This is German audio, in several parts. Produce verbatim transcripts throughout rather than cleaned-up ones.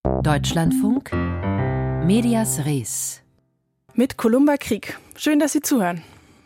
Deutschlandfunk, Medias Res. Mit Columba Krieg. Schön, dass Sie zuhören.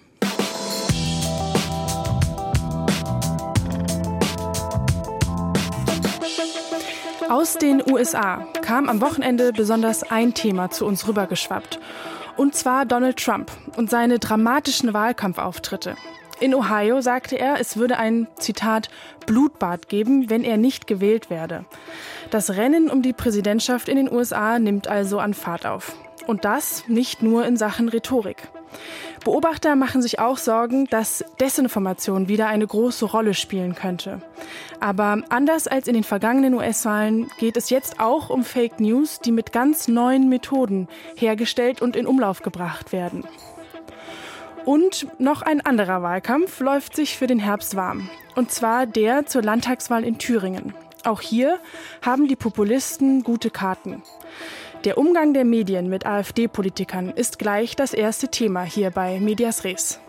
Aus den U S A kam am Wochenende besonders ein Thema zu uns rübergeschwappt. Und zwar Donald Trump und seine dramatischen Wahlkampfauftritte. In Ohio sagte er, es würde ein, Zitat, Blutbad geben, wenn er nicht gewählt werde. Das Rennen um die Präsidentschaft in den U S A nimmt also an Fahrt auf. Und das nicht nur in Sachen Rhetorik. Beobachter machen sich auch Sorgen, dass Desinformation wieder eine große Rolle spielen könnte. Aber anders als in den vergangenen U S-Wahlen geht es jetzt auch um Fake News, die mit ganz neuen Methoden hergestellt und in Umlauf gebracht werden. Und noch ein anderer Wahlkampf läuft sich für den Herbst warm. Und zwar der zur Landtagswahl in Thüringen. Auch hier haben die Populisten gute Karten. Der Umgang der Medien mit AfD-Politikern ist gleich das erste Thema hier bei Medias Res.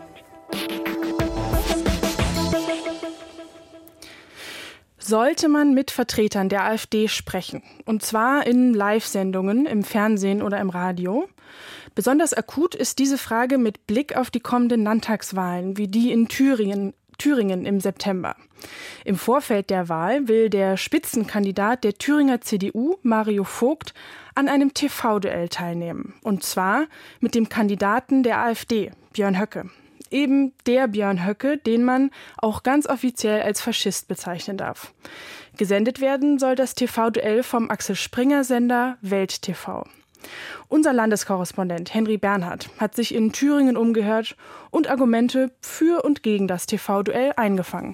Sollte man mit Vertretern der AfD sprechen, und zwar in Live-Sendungen im Fernsehen oder im Radio? Besonders akut ist diese Frage mit Blick auf die kommenden Landtagswahlen, wie die in Thüringen, Thüringen im September. Im Vorfeld der Wahl will der Spitzenkandidat der Thüringer C D U, Mario Vogt, an einem T V-Duell teilnehmen. Und zwar mit dem Kandidaten der AfD, Björn Höcke. Eben der Björn Höcke, den man auch ganz offiziell als Faschist bezeichnen darf. Gesendet werden soll das T V-Duell vom Axel Springer-Sender Welt T V. Unser Landeskorrespondent Henry Bernhard hat sich in Thüringen umgehört und Argumente für und gegen das T V-Duell eingefangen.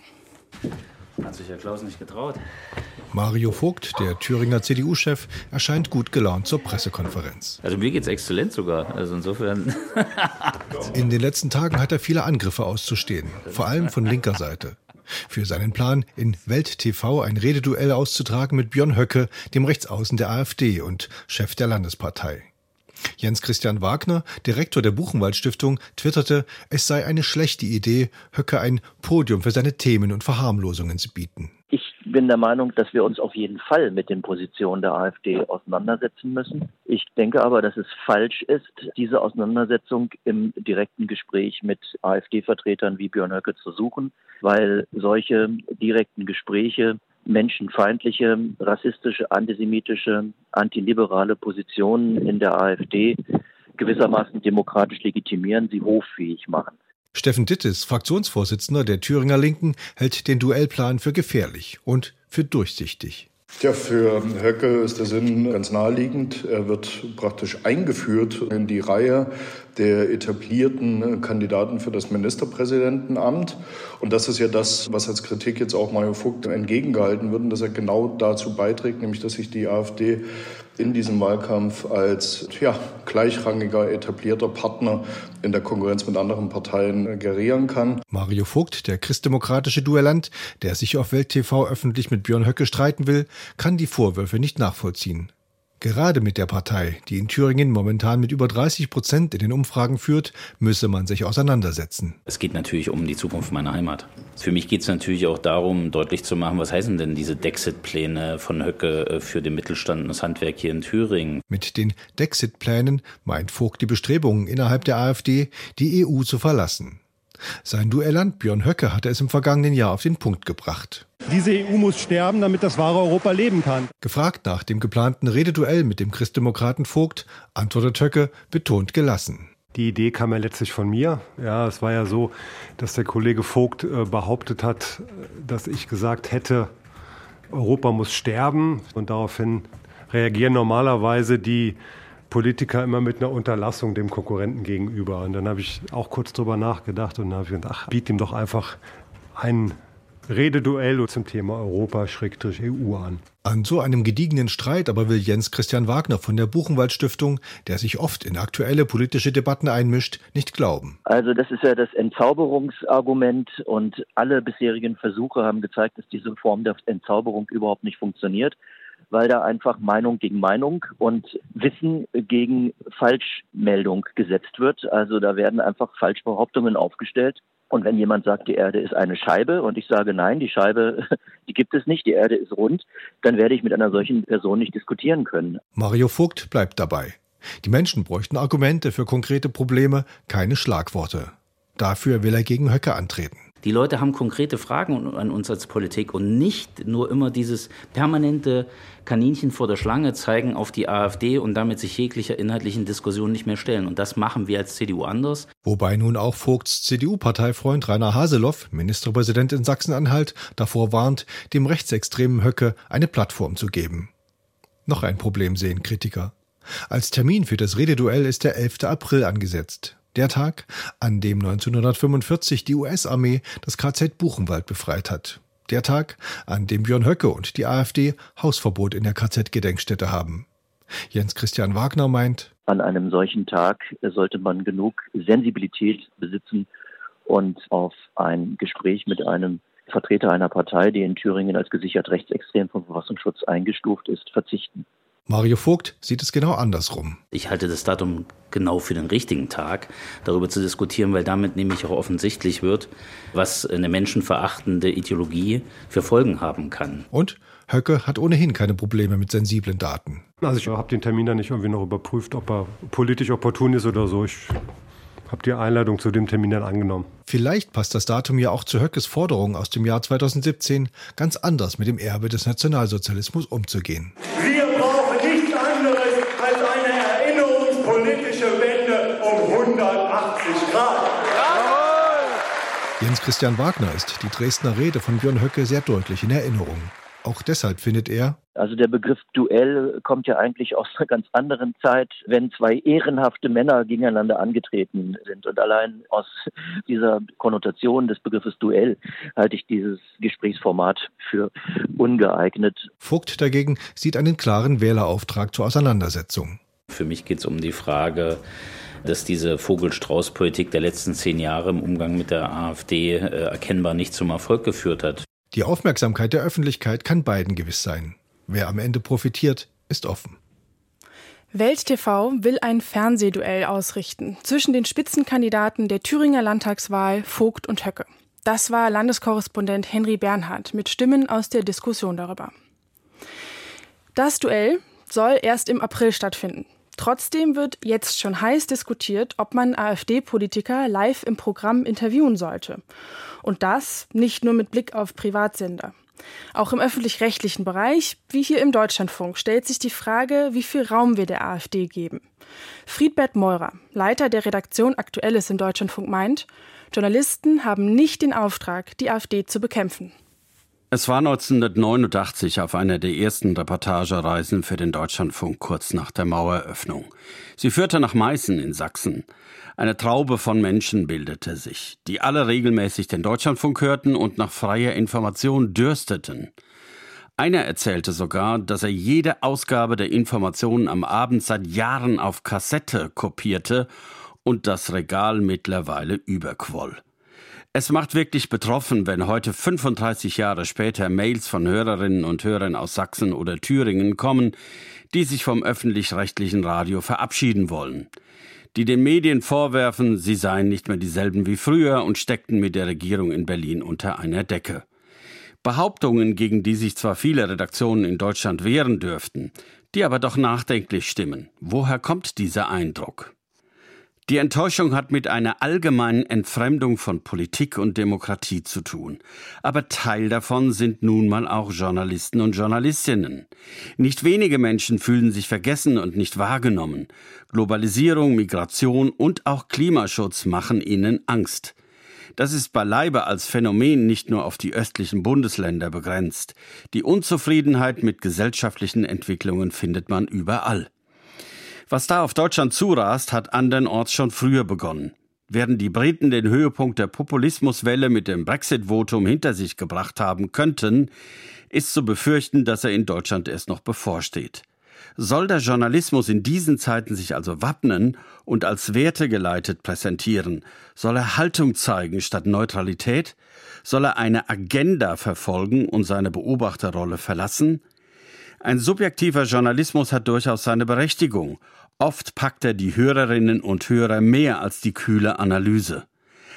Hat sich Herr Klaus nicht getraut. Mario Vogt, der Thüringer C D U-Chef, erscheint gut gelaunt zur Pressekonferenz. Also mir geht's exzellent sogar. Also insofern. In den letzten Tagen hat er viele Angriffe auszustehen, vor allem von linker Seite. Für seinen Plan, in Welt T V ein Rededuell auszutragen mit Björn Höcke, dem Rechtsaußen der AfD und Chef der Landespartei. Jens Christian Wagner, Direktor der Buchenwald-Stiftung, twitterte, es sei eine schlechte Idee, Höcke ein Podium für seine Themen und Verharmlosungen zu bieten. Ich bin der Meinung, dass wir uns auf jeden Fall mit den Positionen der AfD auseinandersetzen müssen. Ich denke aber, dass es falsch ist, diese Auseinandersetzung im direkten Gespräch mit AfD-Vertretern wie Björn Höcke zu suchen, weil solche direkten Gespräche menschenfeindliche, rassistische, antisemitische, antiliberale Positionen in der AfD gewissermaßen demokratisch legitimieren, sie hoffähig machen. Steffen Dittes, Fraktionsvorsitzender der Thüringer Linken, hält den Duellplan für gefährlich und für durchsichtig. Tja, für Höcke ist der Sinn ganz naheliegend. Er wird praktisch eingeführt in die Reihe der etablierten Kandidaten für das Ministerpräsidentenamt. Und das ist ja das, was als Kritik jetzt auch Mario Vogt entgegengehalten wird, dass er genau dazu beiträgt, nämlich dass sich die AfD in diesem Wahlkampf als ja, gleichrangiger, etablierter Partner in der Konkurrenz mit anderen Parteien gerieren kann. Mario Vogt, der christdemokratische Duellant, der sich auf Welt T V öffentlich mit Björn Höcke streiten will, kann die Vorwürfe nicht nachvollziehen. Gerade mit der Partei, die in Thüringen momentan mit über dreißig Prozent in den Umfragen führt, müsse man sich auseinandersetzen. Es geht natürlich um die Zukunft meiner Heimat. Für mich geht es natürlich auch darum, deutlich zu machen, was heißen denn diese Dexit-Pläne von Höcke für den Mittelstand und das Handwerk hier in Thüringen. Mit den Dexit-Plänen meint Vogt die Bestrebungen innerhalb der AfD, die E U zu verlassen. Sein Duellant Björn Höcke hatte es im vergangenen Jahr auf den Punkt gebracht. Diese E U muss sterben, damit das wahre Europa leben kann. Gefragt nach dem geplanten Rededuell mit dem Christdemokraten Vogt, antwortet Höcke betont gelassen. Die Idee kam ja letztlich von mir. Ja, es war ja so, dass der Kollege Vogt äh, behauptet hat, dass ich gesagt hätte, Europa muss sterben. Und daraufhin reagieren normalerweise die Politiker immer mit einer Unterlassung dem Konkurrenten gegenüber. Und dann habe ich auch kurz drüber nachgedacht und habe gedacht, ach, biet ihm doch einfach ein Rededuell zum Thema Europa-E U an. An so einem gediegenen Streit aber will Jens Christian Wagner von der Buchenwald-Stiftung, der sich oft in aktuelle politische Debatten einmischt, nicht glauben. Also das ist ja das Entzauberungsargument und alle bisherigen Versuche haben gezeigt, dass diese Form der Entzauberung überhaupt nicht funktioniert, weil da einfach Meinung gegen Meinung und Wissen gegen Falschmeldung gesetzt wird. Also da werden einfach Falschbehauptungen aufgestellt Und wenn jemand sagt, die Erde ist eine Scheibe und ich sage, nein, die Scheibe, die gibt es nicht, die Erde ist rund, dann werde ich mit einer solchen Person nicht diskutieren können. Mario Vogt bleibt dabei. Die Menschen bräuchten Argumente für konkrete Probleme, keine Schlagworte. Dafür will er gegen Höcke antreten. Die Leute haben konkrete Fragen an uns als Politik und nicht nur immer dieses permanente Kaninchen vor der Schlange zeigen auf die AfD und damit sich jeglicher inhaltlichen Diskussion nicht mehr stellen. Und das machen wir als C D U anders. Wobei nun auch Vogts C D U-Parteifreund Rainer Haseloff, Ministerpräsident in Sachsen-Anhalt, davor warnt, dem rechtsextremen Höcke eine Plattform zu geben. Noch ein Problem sehen Kritiker. Als Termin für das Rededuell ist der elfter April angesetzt. Der Tag, an dem neunzehnhundertfünfundvierzig die U S-Armee das K Z Buchenwald befreit hat. Der Tag, an dem Björn Höcke und die AfD Hausverbot in der K Z-Gedenkstätte haben. Jens Christian Wagner meint, an einem solchen Tag sollte man genug Sensibilität besitzen und auf ein Gespräch mit einem Vertreter einer Partei, die in Thüringen als gesichert rechtsextrem vom Verfassungsschutz eingestuft ist, verzichten. Mario Vogt sieht es genau andersrum. Ich halte das Datum genau für den richtigen Tag, darüber zu diskutieren, weil damit nämlich auch offensichtlich wird, was eine menschenverachtende Ideologie für Folgen haben kann. Und Höcke hat ohnehin keine Probleme mit sensiblen Daten. Also ich habe den Termin da nicht irgendwie noch überprüft, ob er politisch opportun ist oder so. Ich habe die Einladung zu dem Termin dann angenommen. Vielleicht passt das Datum ja auch zu Höckes Forderung aus dem Jahr zweitausendsiebzehn, ganz anders mit dem Erbe des Nationalsozialismus umzugehen. Wir brauchen nichts anderes als eine erinnerungspolitische Wende um hundertachtzig Grad. Jens Christian Wagner ist die Dresdner Rede von Björn Höcke sehr deutlich in Erinnerung. Auch deshalb findet er, also der Begriff Duell kommt ja eigentlich aus einer ganz anderen Zeit, wenn zwei ehrenhafte Männer gegeneinander angetreten sind. Und allein aus dieser Konnotation des Begriffes Duell halte ich dieses Gesprächsformat für ungeeignet. Vogt dagegen sieht einen klaren Wählerauftrag zur Auseinandersetzung. Für mich geht es um die Frage, dass diese Vogel-Strauß-Politik der letzten zehn Jahre im Umgang mit der AfD äh, erkennbar nicht zum Erfolg geführt hat. Die Aufmerksamkeit der Öffentlichkeit kann beiden gewiss sein. Wer am Ende profitiert, ist offen. Welt T V will ein Fernsehduell ausrichten zwischen den Spitzenkandidaten der Thüringer Landtagswahl Vogt und Höcke. Das war Landeskorrespondent Henry Bernhard mit Stimmen aus der Diskussion darüber. Das Duell soll erst im April stattfinden. Trotzdem wird jetzt schon heiß diskutiert, ob man AfD-Politiker live im Programm interviewen sollte. Und das nicht nur mit Blick auf Privatsender. Auch im öffentlich-rechtlichen Bereich, wie hier im Deutschlandfunk, stellt sich die Frage, wie viel Raum wir der AfD geben. Friedbert Meurer, Leiter der Redaktion Aktuelles im Deutschlandfunk, meint, Journalisten haben nicht den Auftrag, die AfD zu bekämpfen. Es war neunzehnhundertneunundachtzig auf einer der ersten Reportagereisen für den Deutschlandfunk kurz nach der Maueröffnung. Sie führte nach Meißen in Sachsen. Eine Traube von Menschen bildete sich, die alle regelmäßig den Deutschlandfunk hörten und nach freier Information dürsteten. Einer erzählte sogar, dass er jede Ausgabe der Informationen am Abend seit Jahren auf Kassette kopierte und das Regal mittlerweile überquoll. Es macht wirklich betroffen, wenn heute fünfunddreißig Jahre später Mails von Hörerinnen und Hörern aus Sachsen oder Thüringen kommen, die sich vom öffentlich-rechtlichen Radio verabschieden wollen. Die den Medien vorwerfen, sie seien nicht mehr dieselben wie früher und steckten mit der Regierung in Berlin unter einer Decke. Behauptungen, gegen die sich zwar viele Redaktionen in Deutschland wehren dürften, die aber doch nachdenklich stimmen. Woher kommt dieser Eindruck? Die Enttäuschung hat mit einer allgemeinen Entfremdung von Politik und Demokratie zu tun. Aber Teil davon sind nun mal auch Journalisten und Journalistinnen. Nicht wenige Menschen fühlen sich vergessen und nicht wahrgenommen. Globalisierung, Migration und auch Klimaschutz machen ihnen Angst. Das ist beileibe als Phänomen nicht nur auf die östlichen Bundesländer begrenzt. Die Unzufriedenheit mit gesellschaftlichen Entwicklungen findet man überall. Was da auf Deutschland zurast, hat andernorts schon früher begonnen. Während die Briten den Höhepunkt der Populismuswelle mit dem Brexit-Votum hinter sich gebracht haben könnten, ist zu befürchten, dass er in Deutschland erst noch bevorsteht. Soll der Journalismus in diesen Zeiten sich also wappnen und als wertegeleitet präsentieren? Soll er Haltung zeigen statt Neutralität? Soll er eine Agenda verfolgen und seine Beobachterrolle verlassen? Ein subjektiver Journalismus hat durchaus seine Berechtigung. Oft packt er die Hörerinnen und Hörer mehr als die kühle Analyse.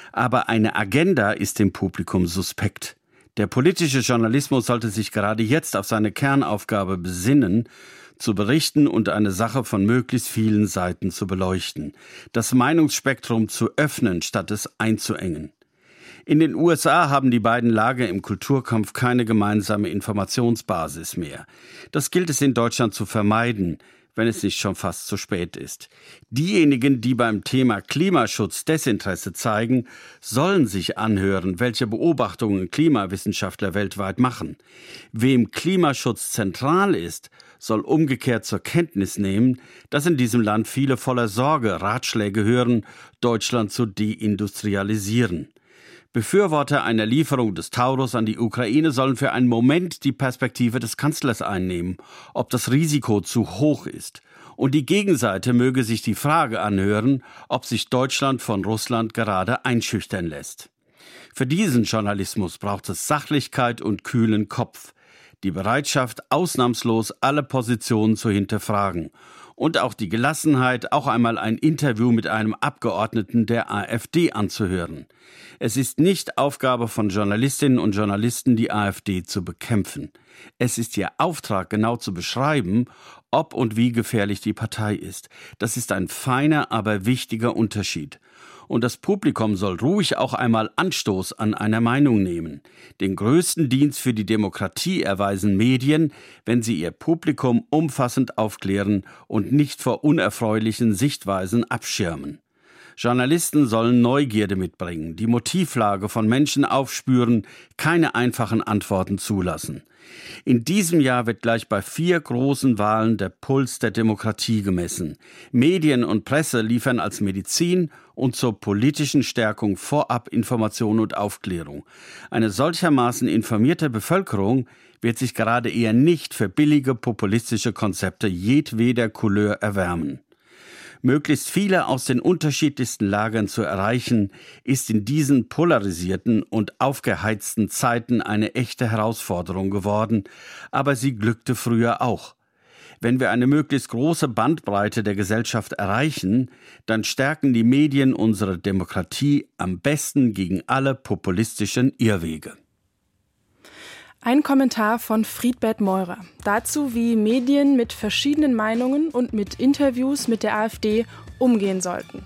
Aber eine Agenda ist dem Publikum suspekt. Der politische Journalismus sollte sich gerade jetzt auf seine Kernaufgabe besinnen, zu berichten und eine Sache von möglichst vielen Seiten zu beleuchten, das Meinungsspektrum zu öffnen, statt es einzuengen. In den U S A haben die beiden Lager im Kulturkampf keine gemeinsame Informationsbasis mehr. Das gilt es in Deutschland zu vermeiden, wenn es nicht schon fast zu spät ist. Diejenigen, die beim Thema Klimaschutz Desinteresse zeigen, sollen sich anhören, welche Beobachtungen Klimawissenschaftler weltweit machen. Wem Klimaschutz zentral ist, soll umgekehrt zur Kenntnis nehmen, dass in diesem Land viele voller Sorge Ratschläge hören, Deutschland zu deindustrialisieren. Befürworter einer Lieferung des Taurus an die Ukraine sollen für einen Moment die Perspektive des Kanzlers einnehmen, ob das Risiko zu hoch ist. Und die Gegenseite möge sich die Frage anhören, ob sich Deutschland von Russland gerade einschüchtern lässt. Für diesen Journalismus braucht es Sachlichkeit und kühlen Kopf, die Bereitschaft, ausnahmslos alle Positionen zu hinterfragen und auch die Gelassenheit, auch einmal ein Interview mit einem Abgeordneten der AfD anzuhören. Es ist nicht Aufgabe von Journalistinnen und Journalisten, die AfD zu bekämpfen. Es ist ihr Auftrag, genau zu beschreiben, ob und wie gefährlich die Partei ist. Das ist ein feiner, aber wichtiger Unterschied. Und das Publikum soll ruhig auch einmal Anstoß an einer Meinung nehmen. Den größten Dienst für die Demokratie erweisen Medien, wenn sie ihr Publikum umfassend aufklären und nicht vor unerfreulichen Sichtweisen abschirmen. Journalisten sollen Neugierde mitbringen, die Motivlage von Menschen aufspüren, keine einfachen Antworten zulassen. In diesem Jahr wird gleich bei vier großen Wahlen der Puls der Demokratie gemessen. Medien und Presse liefern als Medizin und zur politischen Stärkung vorab Information und Aufklärung. Eine solchermaßen informierte Bevölkerung wird sich gerade eher nicht für billige populistische Konzepte jedweder Couleur erwärmen. Möglichst viele aus den unterschiedlichsten Lagern zu erreichen, ist in diesen polarisierten und aufgeheizten Zeiten eine echte Herausforderung geworden, aber sie glückte früher auch. Wenn wir eine möglichst große Bandbreite der Gesellschaft erreichen, dann stärken die Medien unsere Demokratie am besten gegen alle populistischen Irrwege. Ein Kommentar von Friedbert Meurer dazu, wie Medien mit verschiedenen Meinungen und mit Interviews mit der AfD umgehen sollten.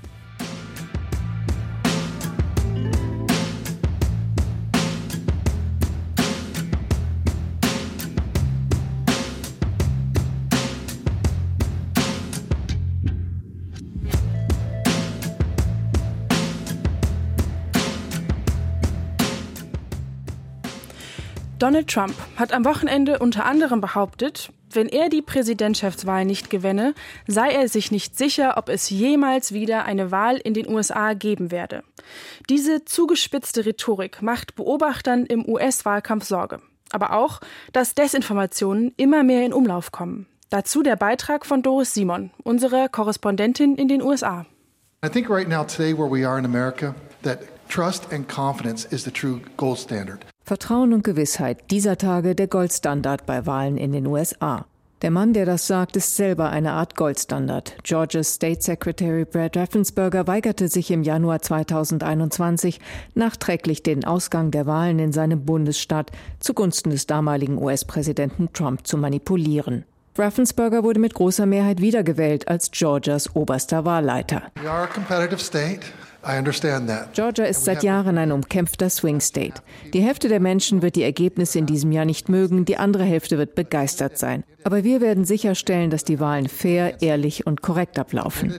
Donald Trump hat am Wochenende unter anderem behauptet, wenn er die Präsidentschaftswahl nicht gewänne, sei er sich nicht sicher, ob es jemals wieder eine Wahl in den U S A geben werde. Diese zugespitzte Rhetorik macht Beobachtern im U S-Wahlkampf Sorge. Aber auch, dass Desinformationen immer mehr in Umlauf kommen. Dazu der Beitrag von Doris Simon, unserer Korrespondentin in den U S A. I think right now today where we are in America, that trust and confidence is the true gold standard. Vertrauen und Gewissheit, dieser Tage der Goldstandard bei Wahlen in den U S A. Der Mann, der das sagt, ist selber eine Art Goldstandard. Georgias State Secretary Brad Raffensperger weigerte sich im Januar zweitausendeinundzwanzig, nachträglich den Ausgang der Wahlen in seinem Bundesstaat zugunsten des damaligen U S-Präsidenten Trump zu manipulieren. Raffensperger wurde mit großer Mehrheit wiedergewählt als Georgias oberster Wahlleiter. We are a competitive state. I understand that. Georgia ist seit Jahren ein umkämpfter Swing State. Die Hälfte der Menschen wird die Ergebnisse in diesem Jahr nicht mögen, die andere Hälfte wird begeistert sein. Aber wir werden sicherstellen, dass die Wahlen fair, ehrlich und korrekt ablaufen.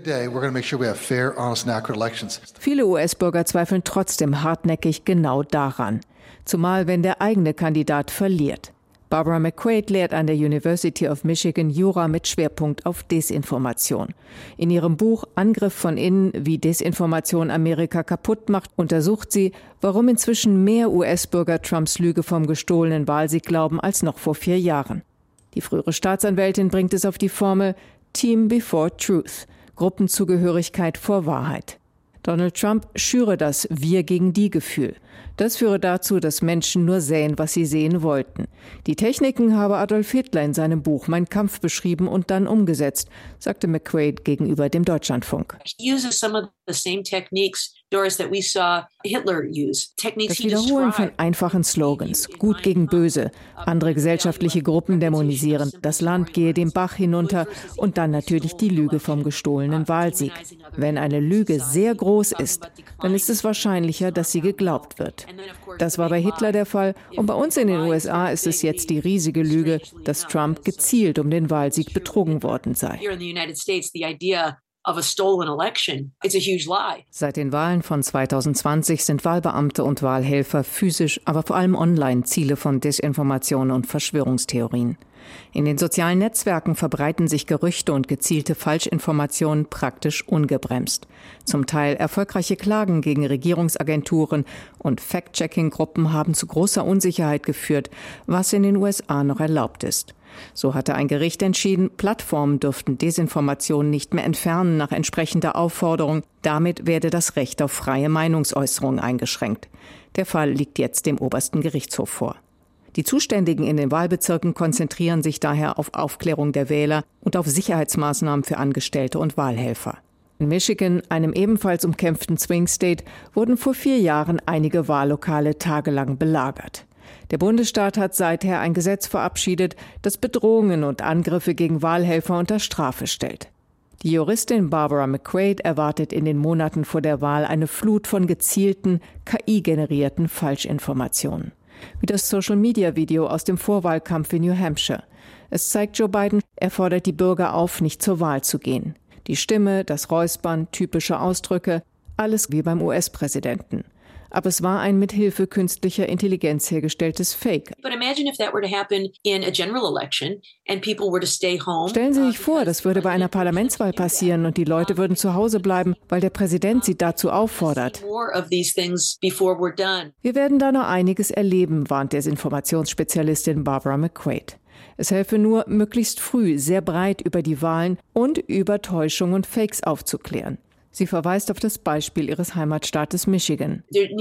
Viele U S-Bürger zweifeln trotzdem hartnäckig genau daran. Zumal wenn der eigene Kandidat verliert. Barbara McQuaid lehrt an der University of Michigan Jura mit Schwerpunkt auf Desinformation. In ihrem Buch Angriff von innen, wie Desinformation Amerika kaputt macht, untersucht sie, warum inzwischen mehr U S-Bürger Trumps Lüge vom gestohlenen Wahlsieg glauben als noch vor vier Jahren. Die frühere Staatsanwältin bringt es auf die Formel Team before Truth, Gruppenzugehörigkeit vor Wahrheit. Donald Trump schüre das Wir-gegen-die-Gefühl. Das führe dazu, dass Menschen nur sähen, was sie sehen wollten. Die Techniken habe Adolf Hitler in seinem Buch Mein Kampf beschrieben und dann umgesetzt, sagte McQuaid gegenüber dem Deutschlandfunk. Das Wiederholen von einfachen Slogans, gut gegen böse, andere gesellschaftliche Gruppen dämonisieren, das Land gehe den Bach hinunter und dann natürlich die Lüge vom gestohlenen Wahlsieg. Wenn eine Lüge sehr groß ist, dann ist es wahrscheinlicher, dass sie geglaubt wird. Das war bei Hitler der Fall und bei uns in den U S A ist es jetzt die riesige Lüge, dass Trump gezielt um den Wahlsieg betrogen worden sei. Seit den Wahlen von zweitausendzwanzig sind Wahlbeamte und Wahlhelfer physisch, aber vor allem online Ziele von Desinformation und Verschwörungstheorien. In den sozialen Netzwerken verbreiten sich Gerüchte und gezielte Falschinformationen praktisch ungebremst. Zum Teil erfolgreiche Klagen gegen Regierungsagenturen und Fact-Checking-Gruppen haben zu großer Unsicherheit geführt, was in den U S A noch erlaubt ist. So hatte ein Gericht entschieden, Plattformen dürften Desinformationen nicht mehr entfernen nach entsprechender Aufforderung. Damit werde das Recht auf freie Meinungsäußerung eingeschränkt. Der Fall liegt jetzt dem obersten Gerichtshof vor. Die Zuständigen in den Wahlbezirken konzentrieren sich daher auf Aufklärung der Wähler und auf Sicherheitsmaßnahmen für Angestellte und Wahlhelfer. In Michigan, einem ebenfalls umkämpften Swing State, wurden vor vier Jahren einige Wahllokale tagelang belagert. Der Bundesstaat hat seither ein Gesetz verabschiedet, das Bedrohungen und Angriffe gegen Wahlhelfer unter Strafe stellt. Die Juristin Barbara McQuaid erwartet in den Monaten vor der Wahl eine Flut von gezielten, K I-generierten Falschinformationen. Wie das Social-Media-Video aus dem Vorwahlkampf in New Hampshire. Es zeigt Joe Biden, er fordert die Bürger auf, nicht zur Wahl zu gehen. Die Stimme, das Räuspern, typische Ausdrücke, alles wie beim U S-Präsidenten. Aber es war ein mit Hilfe künstlicher Intelligenz hergestelltes Fake. Stellen Sie sich vor, das würde bei einer Parlamentswahl passieren und die Leute würden zu Hause bleiben, weil der Präsident sie dazu auffordert. Wir werden da noch einiges erleben, warnt Desinformationsspezialistin Barbara McQuaid. Es helfe nur, möglichst früh sehr breit über die Wahlen und über Täuschung und Fakes aufzuklären. Sie verweist auf das Beispiel ihres Heimatstaates Michigan.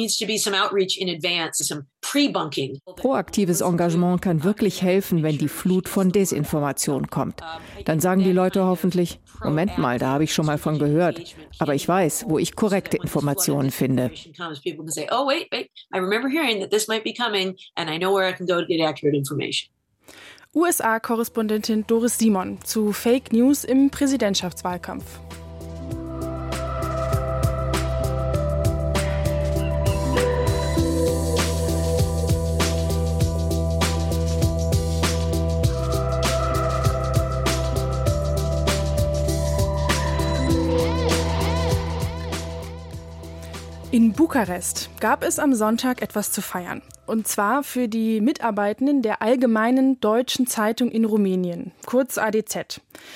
Proaktives Engagement kann wirklich helfen, wenn die Flut von Desinformation kommt. Dann sagen die Leute hoffentlich, Moment mal, da habe ich schon mal von gehört. Aber ich weiß, wo ich korrekte Informationen finde. U S A-Korrespondentin Doris Simon zu Fake News im Präsidentschaftswahlkampf. In Bukarest gab es am Sonntag etwas zu feiern. Und zwar für die Mitarbeitenden der Allgemeinen Deutschen Zeitung in Rumänien, kurz A D Z.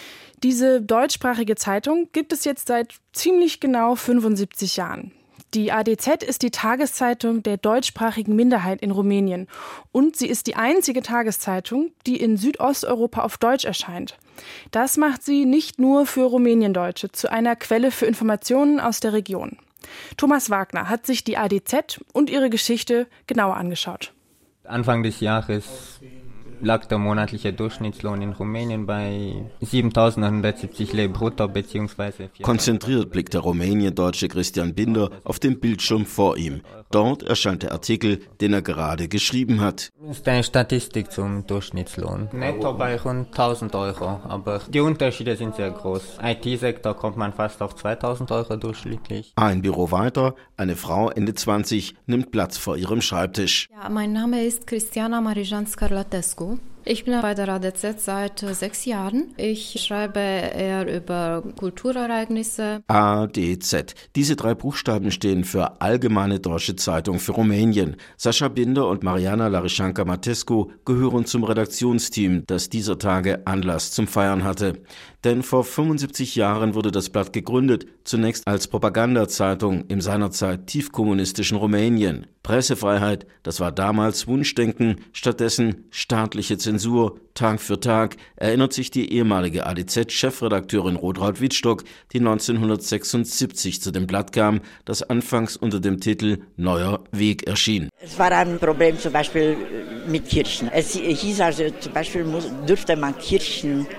Diese deutschsprachige Zeitung gibt es jetzt seit ziemlich genau fünfundsiebzig Jahren. Die A D Z ist die Tageszeitung der deutschsprachigen Minderheit in Rumänien. Und sie ist die einzige Tageszeitung, die in Südosteuropa auf Deutsch erscheint. Das macht sie nicht nur für Rumäniendeutsche zu einer Quelle für Informationen aus der Region. Thomas Wagner hat sich die A D Z und ihre Geschichte genauer angeschaut. Anfang des Jahres lag der monatliche Durchschnittslohn in Rumänien bei siebentausendneunhundertsiebzig Lei brutto bzw. Konzentriert blickt der Rumäniendeutsche Christian Binder auf den Bildschirm vor ihm. Dort erscheint der Artikel, den er gerade geschrieben hat. Das ist eine Statistik zum Durchschnittslohn. Netto bei rund tausend Euro, aber die Unterschiede sind sehr groß. I T-Sektor kommt man fast auf zweitausend Euro durchschnittlich. Ein Büro weiter, eine Frau Ende zwanzig nimmt Platz vor ihrem Schreibtisch. Ja, mein Name ist Cristiana Marijan Scarlatescu. Ich bin bei der A D Z seit sechs Jahren. Ich schreibe eher über Kulturereignisse. A D Z. Diese drei Buchstaben stehen für Allgemeine Deutsche Zeitung für Rumänien. Sascha Binder und Mariana Larișanca-Matescu gehören zum Redaktionsteam, das dieser Tage Anlass zum Feiern hatte. Denn vor fünfundsiebzig Jahren wurde das Blatt gegründet, zunächst als Propagandazeitung im seinerzeit tiefkommunistischen Rumänien. Pressefreiheit, das war damals Wunschdenken, stattdessen staatliche Zensur, Tag für Tag, erinnert sich die ehemalige A D Z-Chefredakteurin Rotraud Wittstock, die neunzehnhundertsechsundsiebzig zu dem Blatt kam, das anfangs unter dem Titel Neuer Weg erschien. Es war ein Problem zum Beispiel mit Kirchen. Es hieß also zum Beispiel, dürfte man Kirchen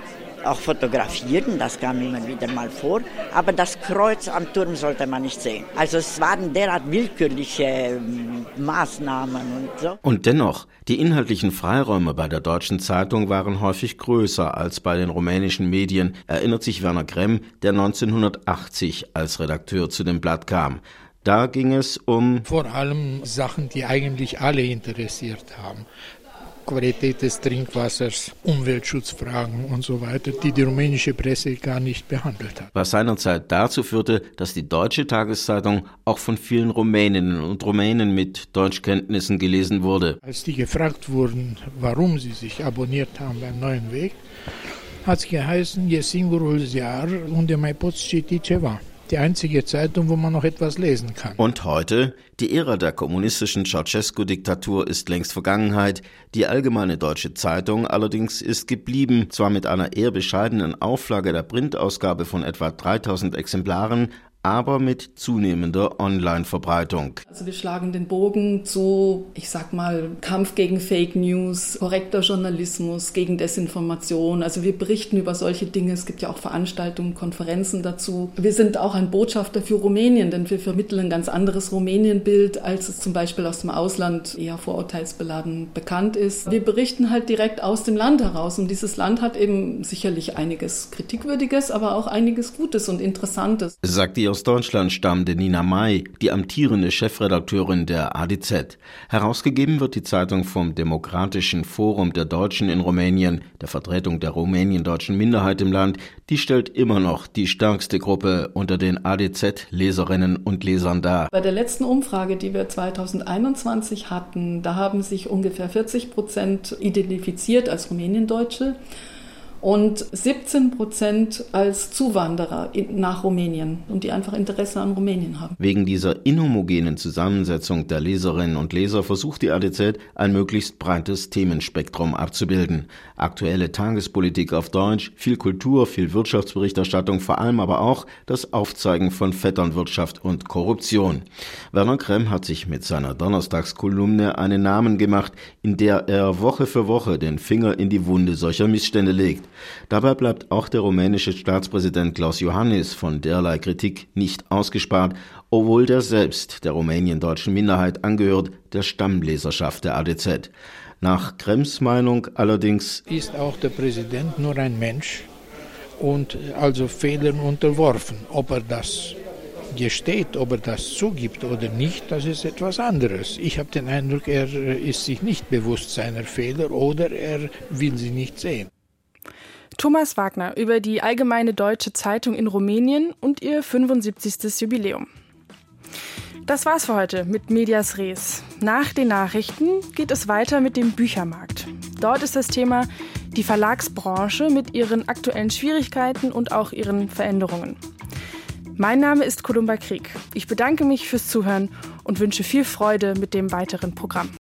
auch fotografieren, das kam immer wieder mal vor. Aber das Kreuz am Turm sollte man nicht sehen. Also es waren derart willkürliche Maßnahmen und so. Und dennoch, die inhaltlichen Freiräume bei der Deutschen Zeitung waren häufig größer als bei den rumänischen Medien, erinnert sich Werner Kremm, der neunzehnhundertachtzig als Redakteur zu dem Blatt kam. Da ging es um vor allem Sachen, die eigentlich alle interessiert haben. Qualität des Trinkwassers, Umweltschutzfragen und so weiter, die die rumänische Presse gar nicht behandelt hat. Was seinerzeit dazu führte, dass die Deutsche Tageszeitung auch von vielen Rumäninnen und Rumänen mit Deutschkenntnissen gelesen wurde. Als die gefragt wurden, warum sie sich abonniert haben beim Neuen Weg, hat es geheißen, e singurul ziar unde mai poți citi ceva. Die einzige Zeitung, wo man noch etwas lesen kann. Und heute? Die Ära der kommunistischen Ceausescu-Diktatur ist längst Vergangenheit. Die Allgemeine Deutsche Zeitung allerdings ist geblieben, zwar mit einer eher bescheidenen Auflage der Printausgabe von etwa dreitausend Exemplaren, aber mit zunehmender Online-Verbreitung. Also wir schlagen den Bogen zu, ich sag mal, Kampf gegen Fake News, korrekter Journalismus, gegen Desinformation. Also wir berichten über solche Dinge. Es gibt ja auch Veranstaltungen, Konferenzen dazu. Wir sind auch ein Botschafter für Rumänien, denn wir vermitteln ein ganz anderes Rumänienbild, als es zum Beispiel aus dem Ausland eher vorurteilsbeladen bekannt ist. Wir berichten halt direkt aus dem Land heraus und dieses Land hat eben sicherlich einiges Kritikwürdiges, aber auch einiges Gutes und Interessantes. Sagt die aus Deutschland stammende Nina May, die amtierende Chefredakteurin der A D Z. Herausgegeben wird die Zeitung vom Demokratischen Forum der Deutschen in Rumänien, der Vertretung der rumäniendeutschen Minderheit im Land. Die stellt immer noch die stärkste Gruppe unter den A D Z-Leserinnen und Lesern dar. Bei der letzten Umfrage, die wir zweitausendeinundzwanzig hatten, da haben sich ungefähr vierzig Prozent identifiziert als Rumäniendeutsche und siebzehn Prozent als Zuwanderer nach Rumänien und die einfach Interesse an Rumänien haben. Wegen dieser inhomogenen Zusammensetzung der Leserinnen und Leser versucht die A D Z, ein möglichst breites Themenspektrum abzubilden. Aktuelle Tagespolitik auf Deutsch, viel Kultur, viel Wirtschaftsberichterstattung, vor allem aber auch das Aufzeigen von Vetternwirtschaft und Korruption. Werner Kremm hat sich mit seiner Donnerstagskolumne einen Namen gemacht, in der er Woche für Woche den Finger in die Wunde solcher Missstände legt. Dabei bleibt auch der rumänische Staatspräsident Klaus Iohannis von derlei Kritik nicht ausgespart, obwohl der selbst der rumäniendeutschen Minderheit angehört, der Stammleserschaft der A D Z. Nach Kremms Meinung allerdings ist auch der Präsident nur ein Mensch und also Fehlern unterworfen. Ob er das gesteht, ob er das zugibt oder nicht, das ist etwas anderes. Ich habe den Eindruck, er ist sich nicht bewusst seiner Fehler oder er will sie nicht sehen. Thomas Wagner über die Allgemeine Deutsche Zeitung in Rumänien und ihr fünfundsiebzigstes Jubiläum. Das war's für heute mit Medias Res. Nach den Nachrichten geht es weiter mit dem Büchermarkt. Dort ist das Thema die Verlagsbranche mit ihren aktuellen Schwierigkeiten und auch ihren Veränderungen. Mein Name ist Kolumba Krieg. Ich bedanke mich fürs Zuhören und wünsche viel Freude mit dem weiteren Programm.